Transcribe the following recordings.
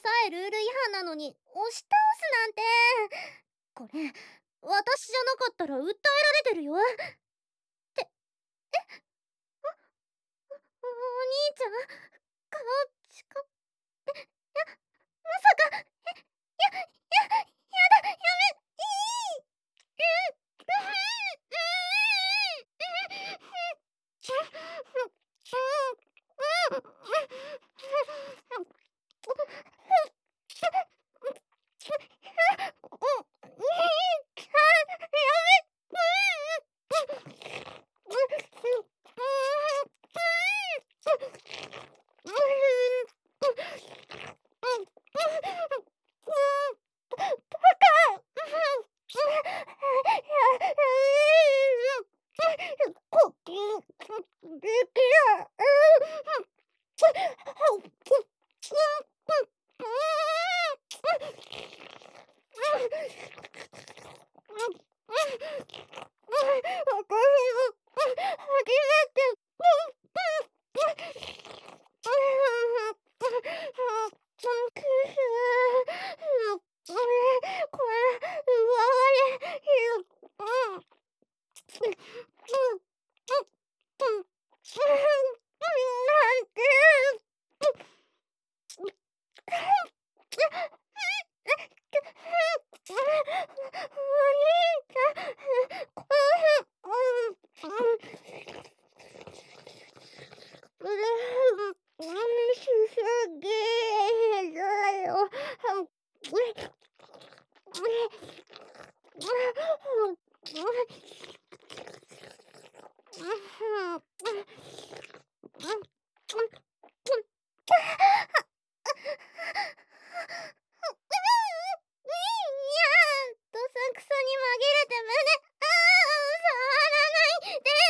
さえルール違反なのに押し倒すなんて。これ私じゃなかったら訴えられてるよ。お兄ちゃん、顔近く、まさか、やだ、やめ、どさくさに紛れて触らないで。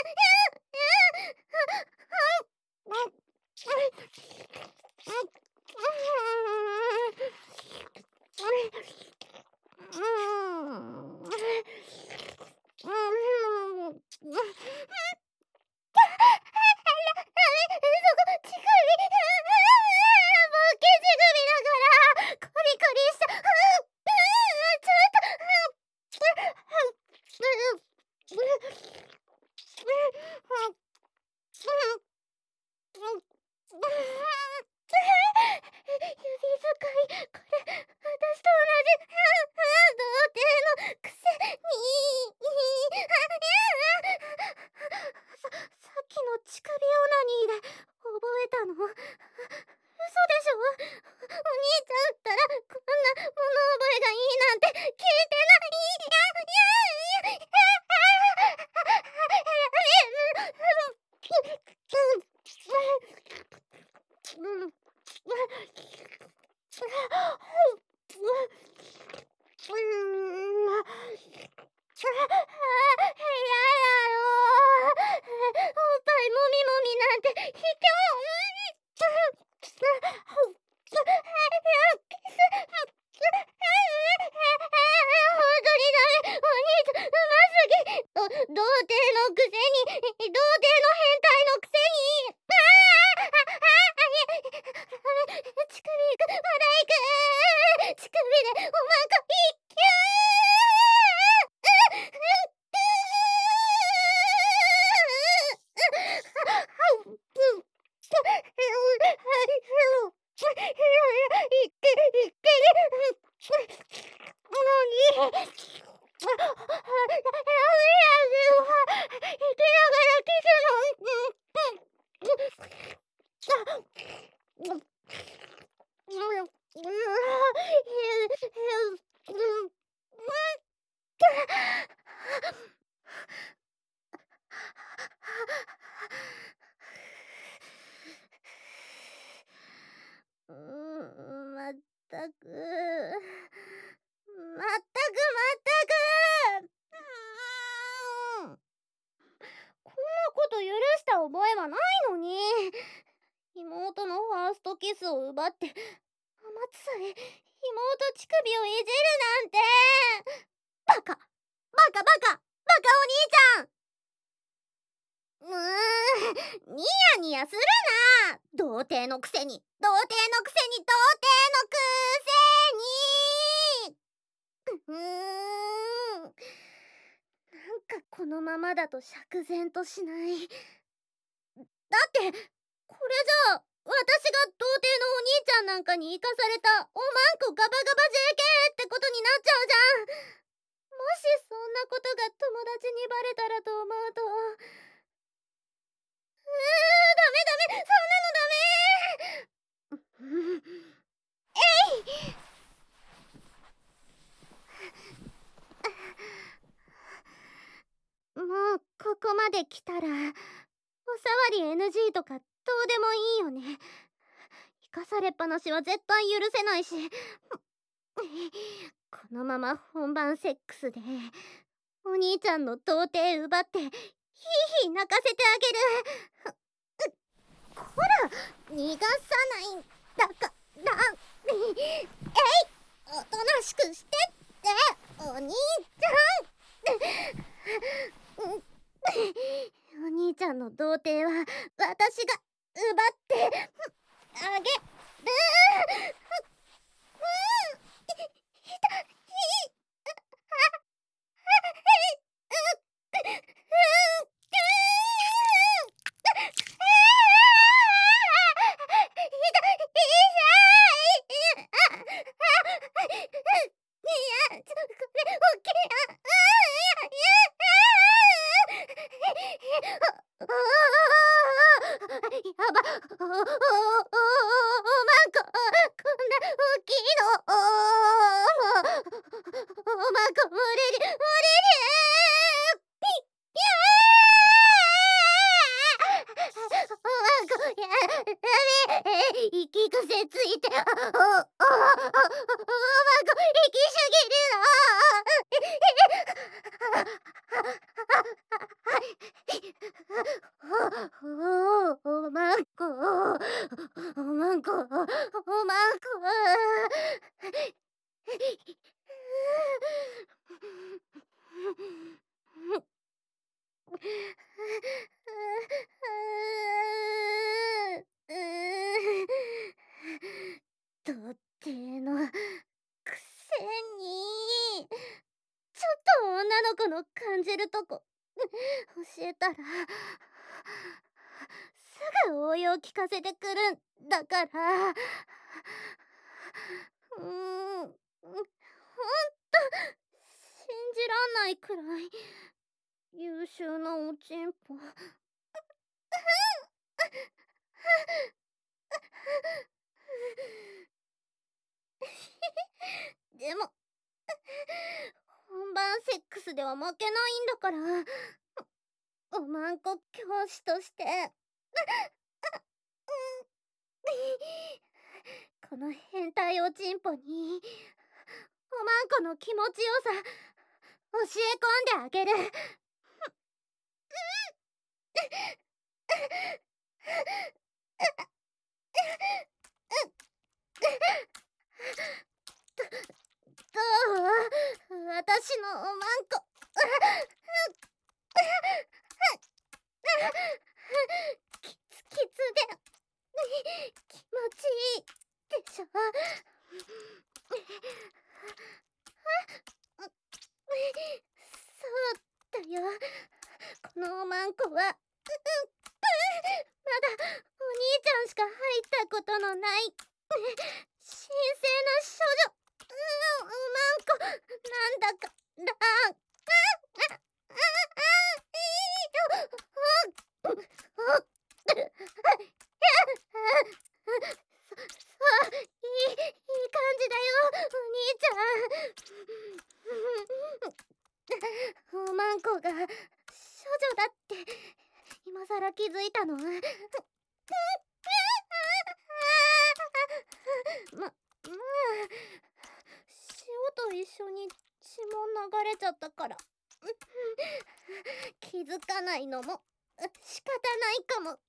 指使い、これ私と同じ童貞のくせに。さっきの乳首オナニーで覚えたの？嘘でしょ？お兄ちゃんったらこんな物覚えがいいなんて聞いてない。童貞のくせに、童貞の変態のくせに。乳首まだ行く。乳首でおまか一球。まったくこんなこと許した覚えはないのに。妹のファーストキスを奪って甘つさえ妹乳首をいじるなんて。バカお兄ちゃん。 ニヤニヤするな。童貞のくせに童貞のくせに童貞のくせになんかこのままだと釈然としない。だってこれじゃあ私が童貞のお兄ちゃんなんかに生かされたおまんこガバガバ JK ってことになっちゃうじゃん。もしそんなことが友達にバレたらと思うと、ダメダメ、そんなのダメ。もうここまで来たらおさわり NG とかどうでもいいよね。生かされっぱなしは絶対許せないし、このまま本番セックスでお兄ちゃんの童貞奪ってヒーヒー泣かせてあげる。こら逃がさないんだからおとなしくしてってお兄ちゃん。お兄ちゃんの童貞は私が奪ってあげる。息癖ついて、おまんこ、息すぎるの。おまんこ、おまんこ、おまんこ。童貞のくせにちょっと女の子の感じるとこ教えたらすぐ応用聞かせてくるんだから。ほんと信じらんないくらい優秀なおちんぽ。でも本番セックスでは負けないんだから、おまんこ教師としてこの変態おちんぽにおまんこの気持ちよさ教え込んであげる。どう？私のおまんこキツキツで気持ちいいでしょ。そうだよ、このおまんこはまだお兄ちゃんしか入ったことのない神聖な少女おまんこなんだからいい感じだよお兄ちゃん。おまんこが少女だって今さら気づいたの。まあ塩と一緒に血も流れちゃったから気づかないのも仕方ないかも。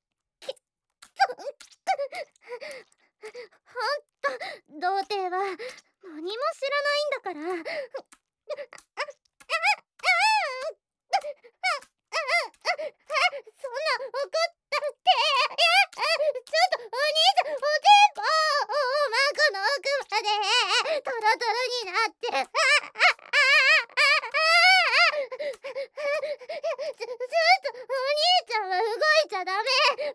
ほんと童貞は何も知らないんだから。 そんな怒ったって。ちょっとお兄ちゃん、おちんぽマンコの奥までトロトロになってちょっとお兄ちゃんは動いちゃダメ。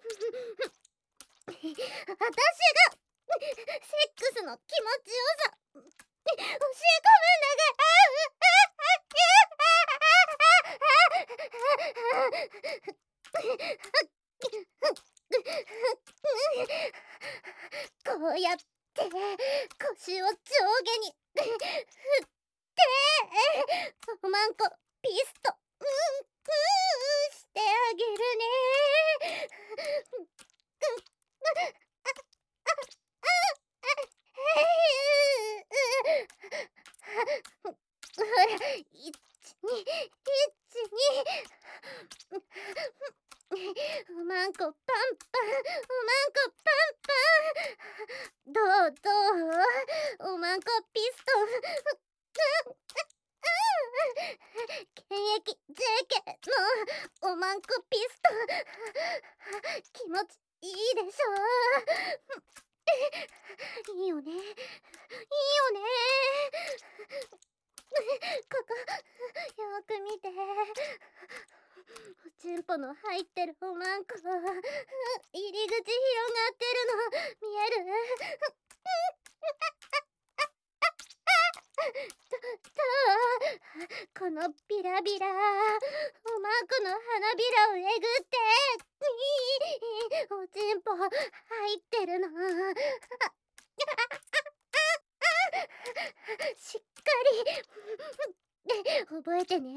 私がセックスの気持ちよさ教え込むんだからこうやって腰を上下に振っておまんこピストしてあげるね。ほら、12おまんこパンパン、おまんこパンパン。どうおまんこピストン。現役 JK のおまんこピストン。気持ちいいでしょ。いいよね、いいよね。ここよーく見て。おちんぽの入ってるおまんこ入り口広がってるの見える？このビラビラおまんこの花びらをえぐっておちんぽ入ってるのしっかり覚えてね。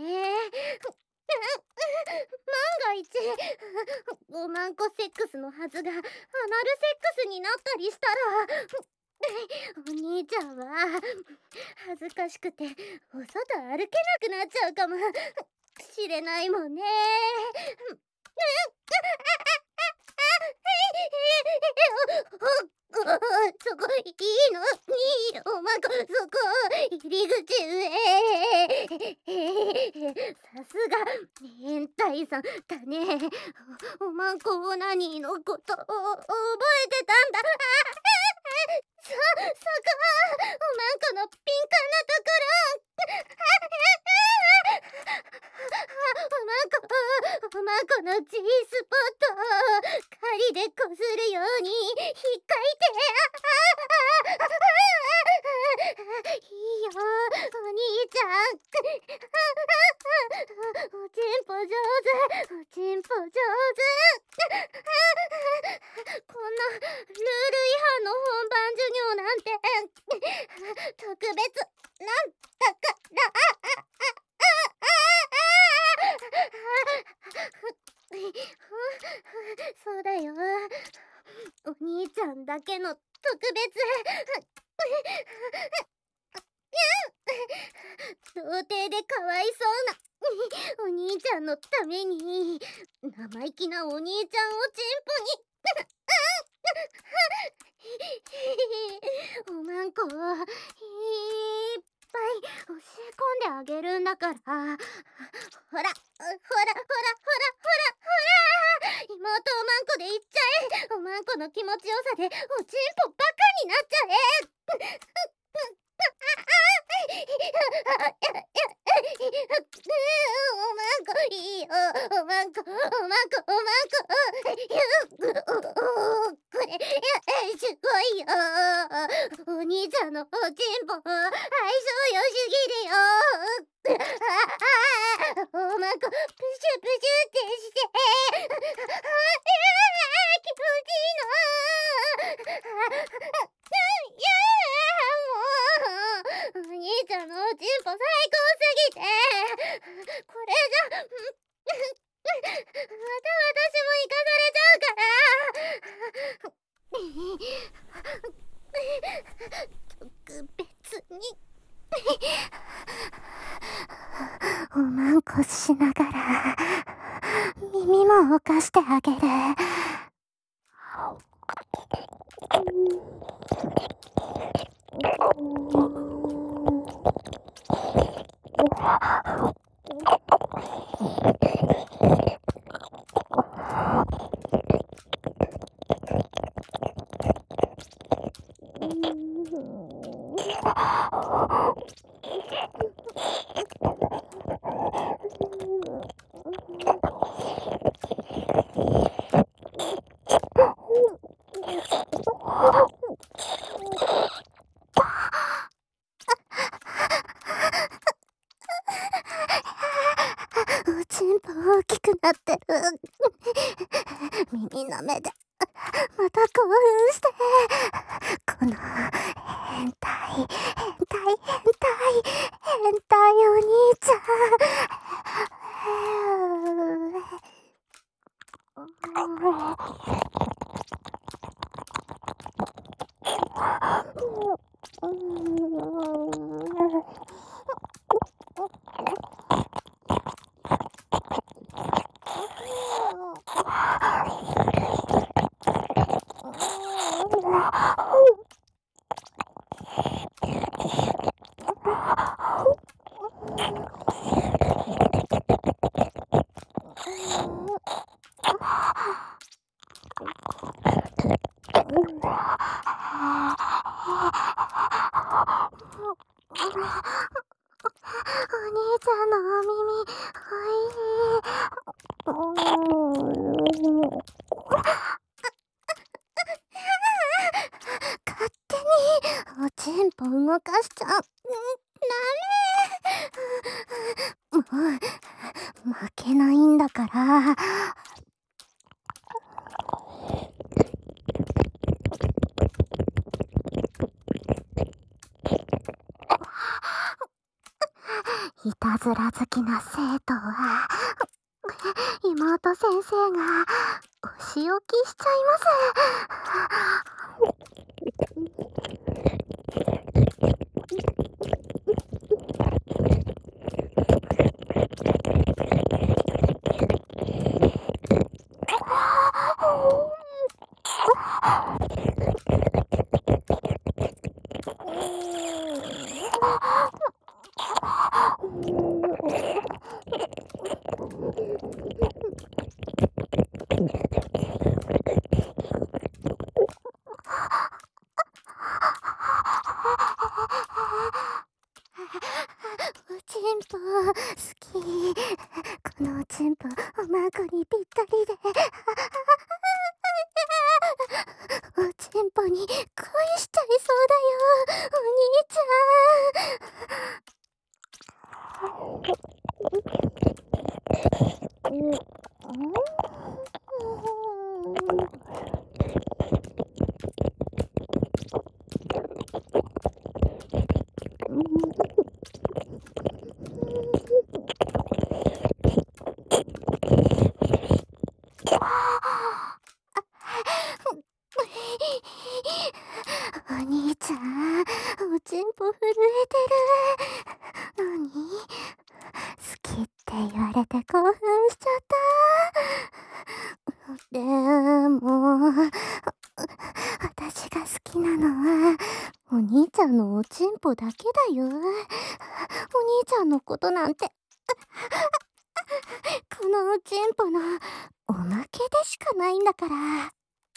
万が一おまんこセックスのはずがアナルセックスになったりしたらお兄ちゃんは恥ずかしくてお外歩けなくなっちゃうかもしれないもんね。そこいいの？いいおまんこそこ入り口上。さすが変態さんだね。おまんこオナニーのことを覚えてたんだ。そこおまんこの敏感なところ。おまんこの G スポットを針でこするように引っかいて。いいよお兄ちゃん。おちんぽ上手、おちんぽ上手。こんなルール違反の本番授業なんて特別なんだからそうだよ、お兄ちゃんだけの特別童貞でかわいそうなお兄ちゃんのために生意気なお兄ちゃんをチンポにおまんこをいっぱい教え込んであげるんだから。ほらほらほらほら妹おまんこでいっちゃえ。おまんこの気持ちよさでおちんぽバカになっちゃえ。おまんこいいよ、おまんこおまんここれすごいよ。お兄ちゃんのおちんぽ相性良すぎるよ。おまんこプシュプシュってして気持ちいいの。もうお兄ちゃんのおちんぽ最高すぎてこれじゃまた私も行かされちゃうから特別におまんこしながら耳もおかしてあげる。 おちんぽ大きくなってる。耳の目でまた興奮して、この変態お兄ちゃん。お兄ちゃんのお耳、おいしい。勝手におちんぽ動かしちゃダメ。もう負けないんだから。いたずら好きな生徒は妹先生がお仕置きしちゃいます。おちんぽ好き。このおちんぽおまんこにぴったりで、おちんぽに恋しちゃいそうだよ、お兄ちゃん。お兄ちゃん、おちんぽ震えてる。何？好きって言われて興奮しちゃった。でも、私が好きなのは、お兄ちゃんのおちんぽだけだよ。お兄ちゃんのことなんて、このおちんぽのおまけでしかないんだから。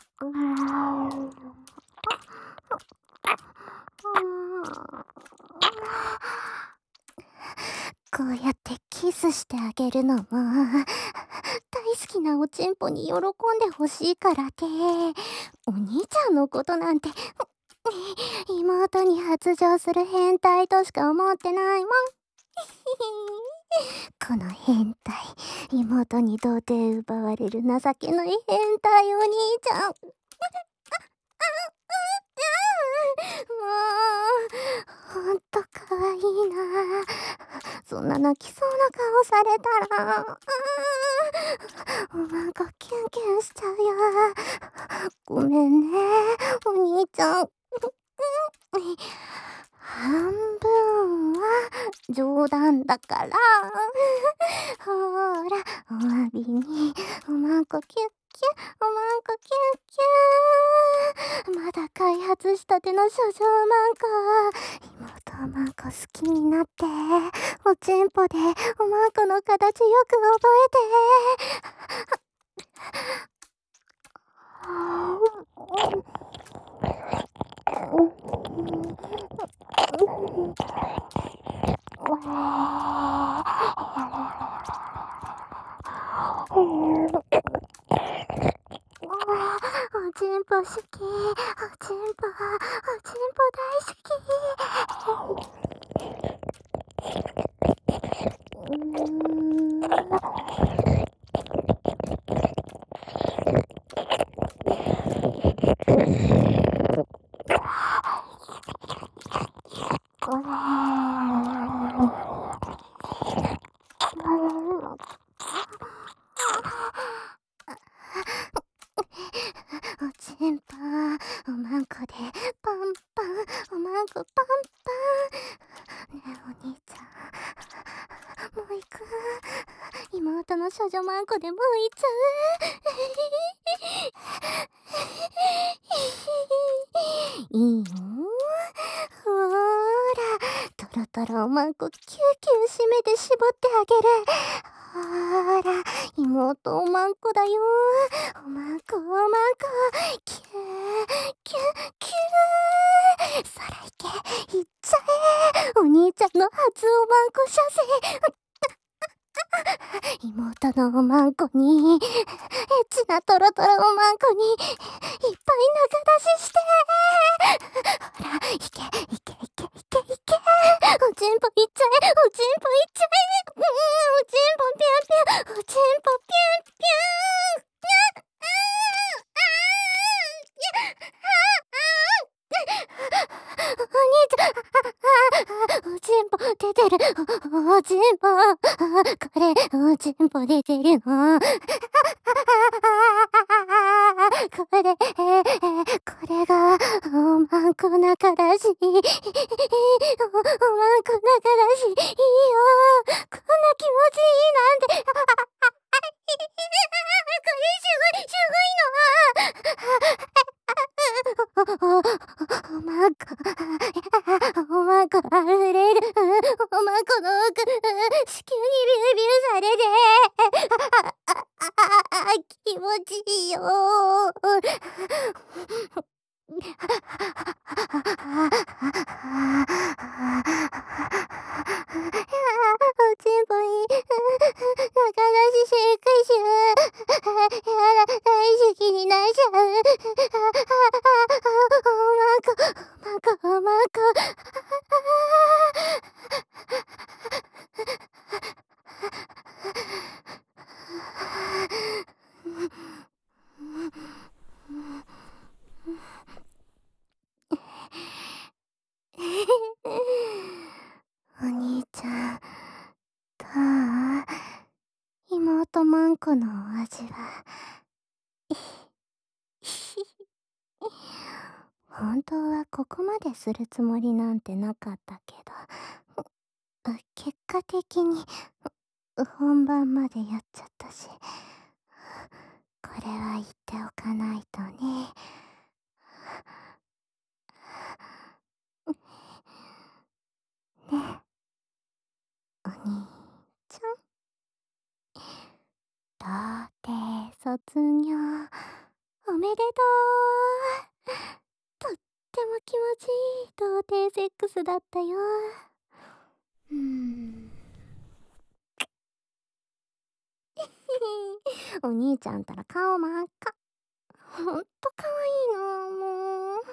こうやってキスしてあげるのも大好きなおちんぽに喜んでほしいからで、お兄ちゃんのことなんて妹に発情する変態としか思ってないもん。この変態、妹に童貞奪われる情けない変態お兄ちゃん。もうほんとかわいいな。そんな泣きそうな顔されたら、おまんこキュンキュンしちゃうよ。ごめんね、お兄ちゃん。半分は冗談だから。ほーら、お詫びにおまんこキュッキュおまんこキュッキュまだ開発したての処女まんこ。妹おまんこ好きになって、おちんぽでおまんこの形よく覚えて。 ちんぽ好き、おちんぽ大好き。おちんぽおまんこでパンパン、おまんこパンパン。ねえお兄ちゃん、もう行く？妹の少女まんこでもう行っちゃう？いいよ、ほーら、トロトロおまんこキューキュー締めて絞ってあげる。ほーら、妹おまんこだよ。おまんこおまんこ、キューキューキュー。そらいけ、いっちゃえ。お兄ちゃんの初おまんこ射精。妹のおまんこに、エッチなトロトロおまんこに、いっぱい中出しして。ほら、いけ、おちんぽいっちゃえ、おちんぽいっちゃえ。おちんぽぴゅんぴゅん、おちんぽぴゅんぴゅん。お兄ちゃん、おちんぽ出てる。おちんぽ、これ、おちんぽ出てるの。これが、おまんこ中だし。おまんこ中だし。いいよ。こんな気持ちいいなんて。これすごいの。おまんこ、おまんこあふれる。おまんこの奥、子宮にビュービューされて。気持ちいいよ。おちんぽに、中出しシェイクシュー。やだ、大好きになっちゃう。おまんこ。お兄ちゃん、どう？妹まんこのお味は。本当はここまでするつもりなんてなかったけど、結果的に本番までやっちゃったし、これは言っておかないとね。ね、お兄ちゃん。童貞卒業おめでとう。とっても気持ちいい童貞セックスだったよ。お兄ちゃんたら顔真っ赤。ほんとかわいいな、もう。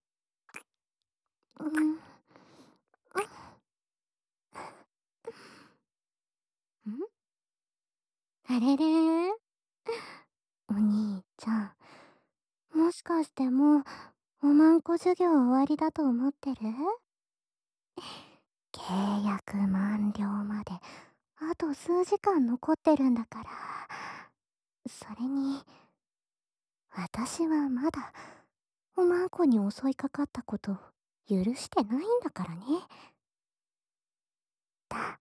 あれれ、お兄ちゃん、もしかしてもうおまんこ授業終わりだと思ってる？契約満了まであと数時間残ってるんだから。それに私はまだおまんこに襲いかかったこと許してないんだからね。だ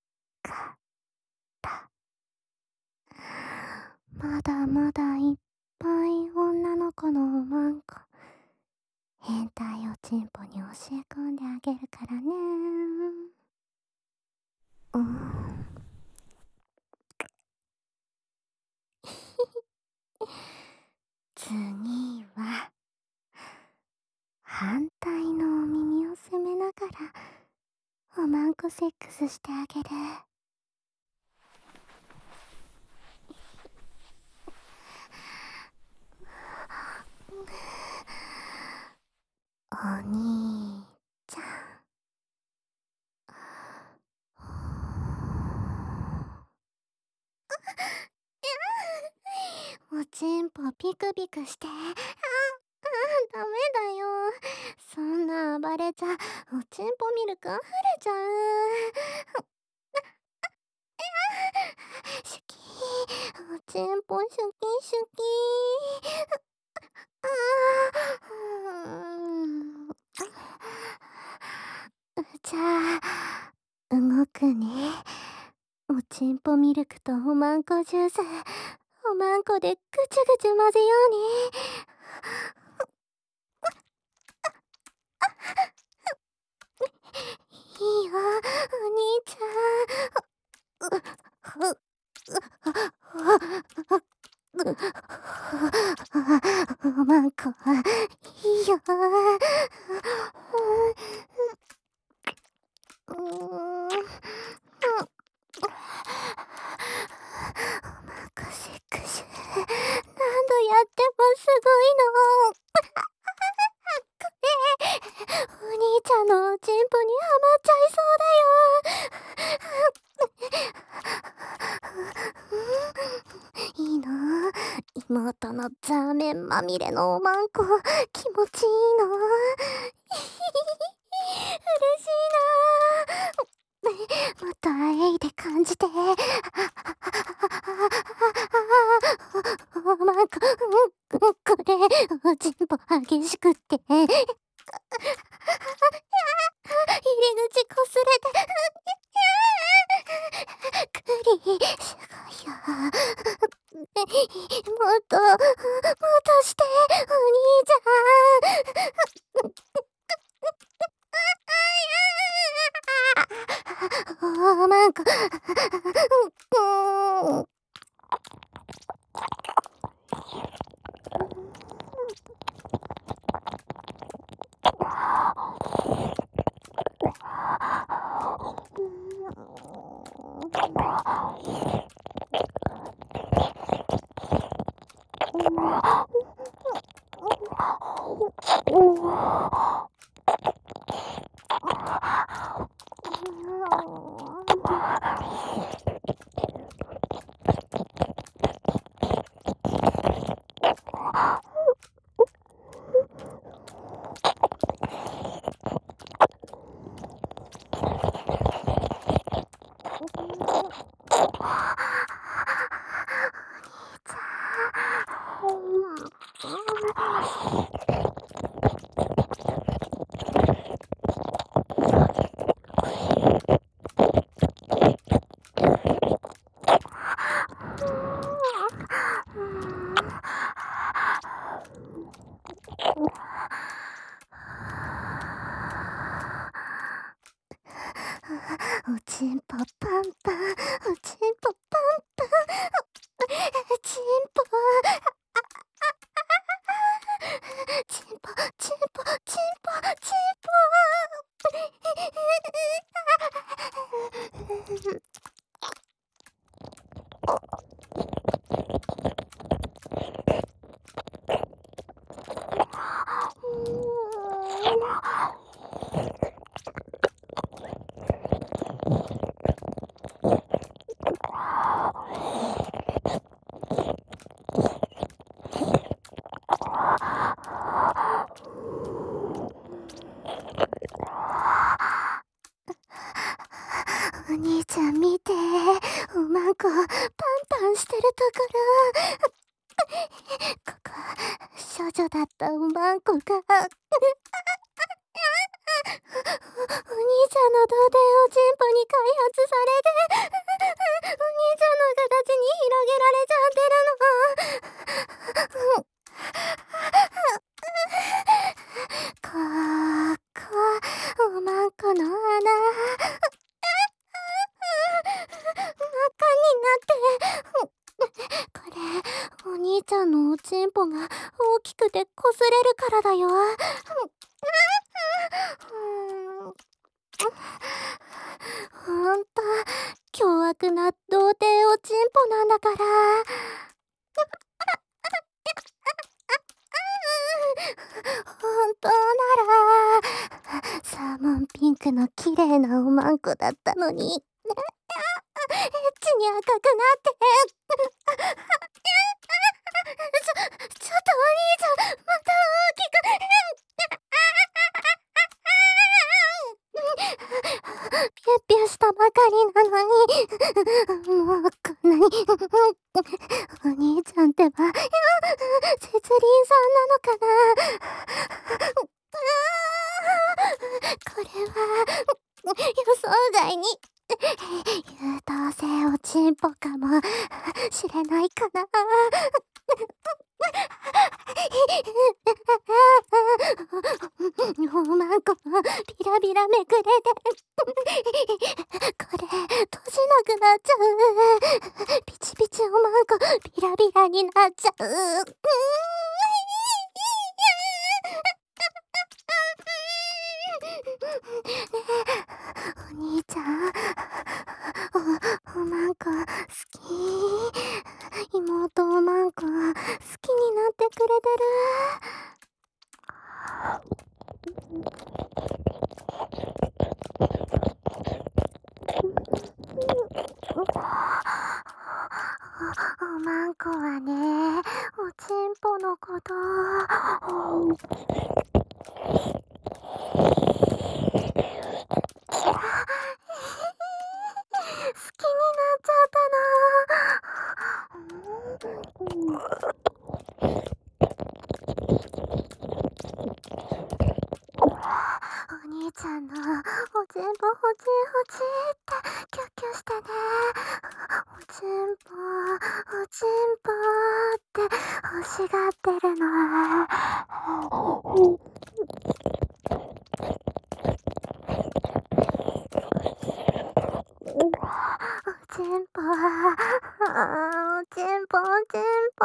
からまだまだいっぱい女の子のおまんこ変態をチンポに教え込んであげるからね。次は反対のお耳を攻めながらおまんこセックスしてあげる。 ピクピクして。ダメだよ。そんな暴れちゃおちんぽミルク溢れちゃう。シュキー、おちんぽシュキシュキー。じゃあ動くね。おちんぽミルクとおまんこジュース、おまんこでぐちゅぐちゅ混ぜようね。いいよ、お兄ちゃん。おまんこ、いいよ。セクシュ、何度やってもすごいの。お兄ちゃんのおちんぽにはまっちゃいそうだよ。いいの？妹のザーメンまみれのおまんこ、気持ちいいの？嬉しいな。もっとあえいで感じて。おまんこ、これ、おちんぽ激しくって。入り口こすれて。クリ、すごいよ。もっとして、お兄ちゃん。おまんこ、おちんぽパンパン、おちんぽパンパン、ちんぽ、ちんぽ、ちんぽ、ちんぽ、ちんぽ。お兄ちゃん見て、おまんこパンパンしてるところ。ここ、少女だったおまんこが。お兄ちゃんの童貞おちんぽに開発されて、お兄ちゃんの形に広げられちゃってるの。おまんこの穴。これ、お兄ちゃんのおちんぽが大きくてこすれるからだよ。ほんと、凶悪な童貞おちんぽなんだから。本当なら、サーモンピンクの綺麗なおまんこだったのに。エッチに赤くなって。 ちょっとお兄ちゃん、また大きくピュッピュしたばかりなのに、もうこんなにお兄ちゃんってば、節輪さんなのかな。これは予想外に優等生おちんぽかもしれないかな。おまんこのビラビラめくれでこれ閉じなくなっちゃう。ピチピチおまんこビラビラになっちゃう。お兄ちゃん、おまんこ好き。妹おまんこ好きになってくれてる。おまんこはね、おちんぽのこと好きになっちゃったの。お兄ちゃんのおちんぽほちほちってキュッキュしてね。おちんぽおちんぽって欲しがってるの。おちんぽおちんぽおちんぽ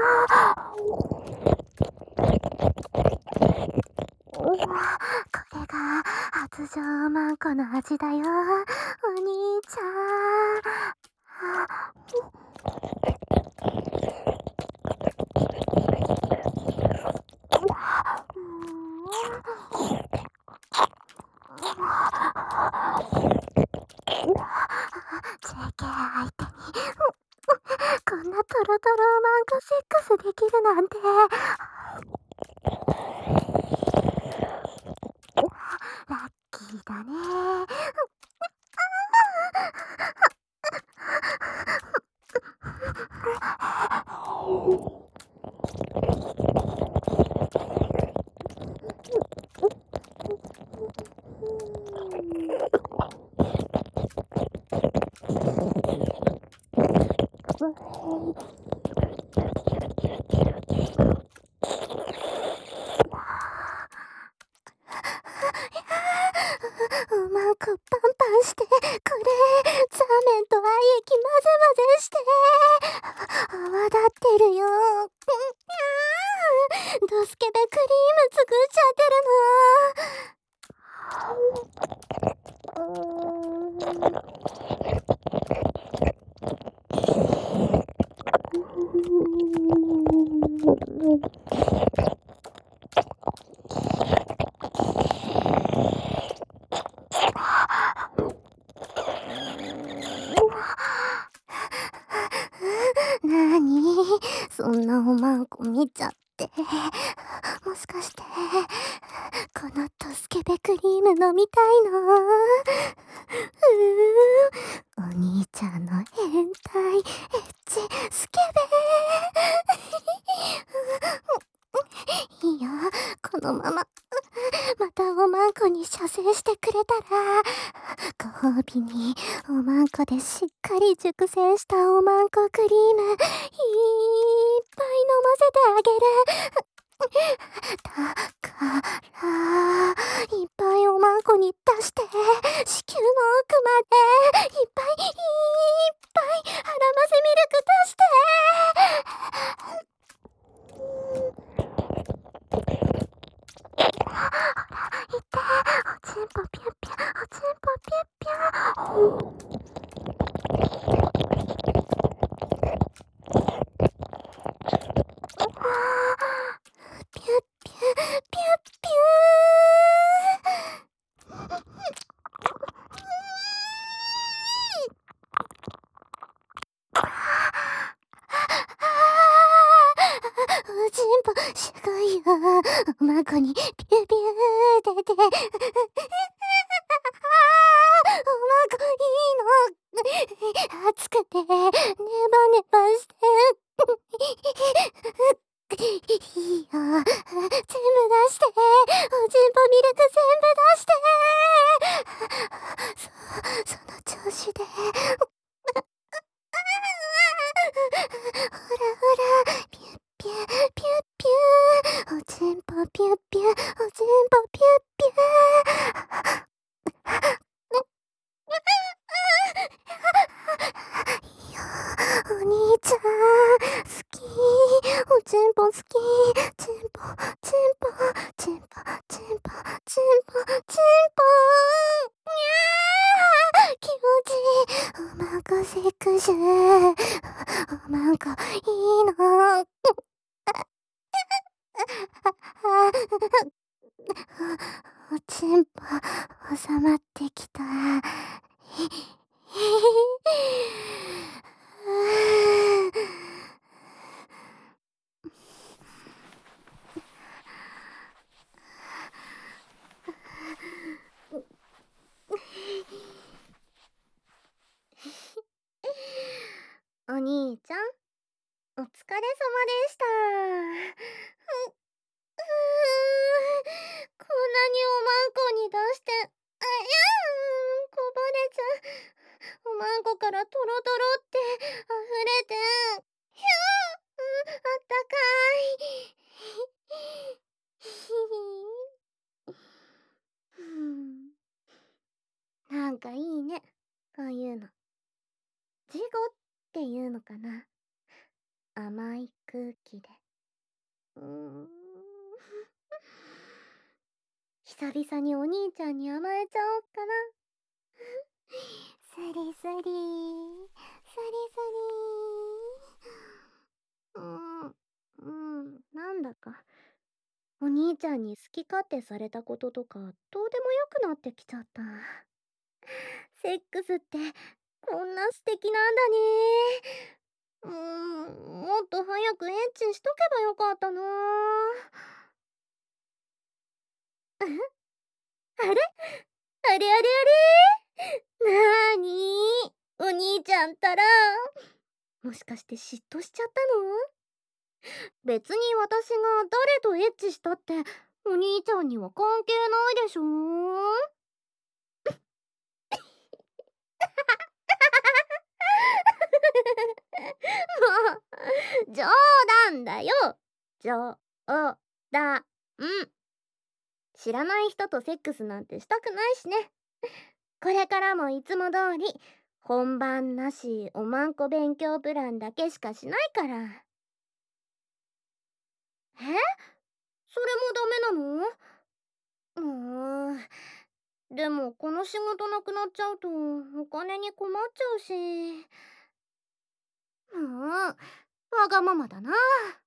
これが発情まんこの味だよ、お兄ちゃん。JK 相手にこんなトロトロマンコセックスできるなんて。ラッキーだね。おまんこパンパンして、これザーメンと愛液混ぜ混ぜして泡立ってるよ。ドスケベクリーム作っちゃってるの。なにそんなおまんこ見ちゃって。もしかしてこのドスケベクリーム飲みたいの？お兄ちゃんの変態エッチスケベいいよ、このまままたおまんこに射精してくれたらご褒美におまんこでしっかり熟成したおまんこクリームいっぱい飲ませてあげる。だからいっぱいおまんこに出して子宮の奥までいっぱいいっぱいハラマセミルク出して。ほらいっておちんぽピュッピュおちんぽピュッピュ。 すごいよ。おまんこにピューピュー出て。おまんこいいの。熱くて、ネバネバして。いいよ。全部出して。おちんぽミルク全部出して。その調子で。ほらほら、ピュッピューピュッピュー。おちんぽピュッピュー。おちんぽピュッピュー。いいよ、お兄ちゃん好き。おちんぽ好き。ちんぽちんぽちんぽちんぽちんぽちんぽ。にゃー気持ちいい。おまんこセックス。おまんこいいの。おちんぽ収まってきた。お兄ちゃん、お疲れ様でした。こんなにおまんこに出して、こぼれちゃう。おまんこからトロトロって溢れて、ひゅあったかい。なんかいいね、こういうの。ジゴっていうのかな。甘い空気で。久々にお兄ちゃんに甘えちゃおっかな。スリスリスリスリ。なんだかお兄ちゃんに好き勝手されたこととかどうでもよくなってきちゃった。セックスってこんな素敵なんだね。もっと早くエッチしとけばよかったな。あれあれあれあれ。なーにお兄ちゃんったら、もしかして嫉妬しちゃったの？別に私が誰とエッチしたってお兄ちゃんには関係ないでしょ。冗談だよ。冗談。知らない人とセックスなんてしたくないしね。これからもいつも通り本番なしおまんこ勉強プランだけしかしないから。それもダメなの？でもこの仕事なくなっちゃうとお金に困っちゃうし。わがままだな。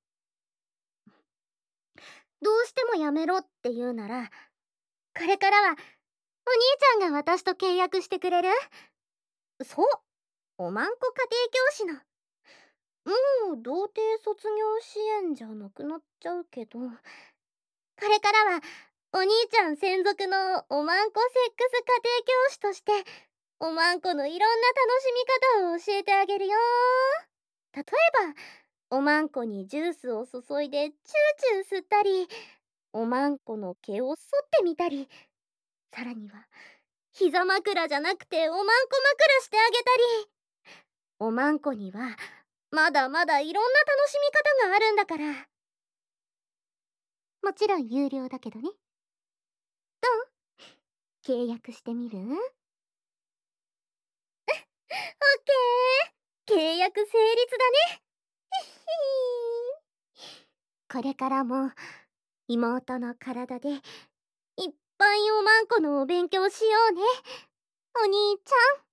どうしてもやめろって言うなら、これからはお兄ちゃんが私と契約してくれる？そう、おまんこ家庭教師の。もう童貞卒業支援じゃなくなっちゃうけど、これからはお兄ちゃん専属のおまんこセックス家庭教師としておまんこのいろんな楽しみ方を教えてあげるよ。例えばおまんこにジュースを注いでチューチュー吸ったり、おまんこの毛を剃ってみたり、さらには膝枕じゃなくておまんこ枕してあげたり、おまんこにはまだまだいろんな楽しみ方があるんだから。もちろん有料だけどね。どう？契約してみる？オッケー、契約成立だね。これからも妹の体でいっぱいおまんこのお勉強しようね、お兄ちゃん。